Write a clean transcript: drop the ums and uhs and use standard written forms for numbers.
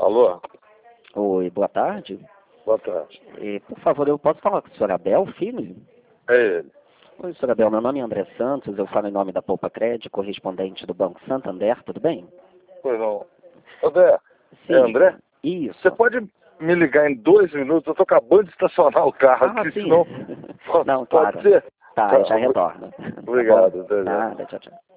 Alô? Oi, boa tarde. Boa tarde. Por favor, eu posso falar com o senhor Abel, filho? É ele. Oi, senhor Abel, meu nome é André Santos, eu falo em nome da Poupa Crédito, correspondente do Banco Santander, tudo bem? Pois não. André, Sim. é André? Isso. Você pode me ligar em 2 minutos? Eu tô acabando de estacionar o carro aqui, Sim. senão... Não, Pode claro. ser? Tá, Tá, eu já retorno. obrigado, Tá bom? até já. Nada, tchau, tchau.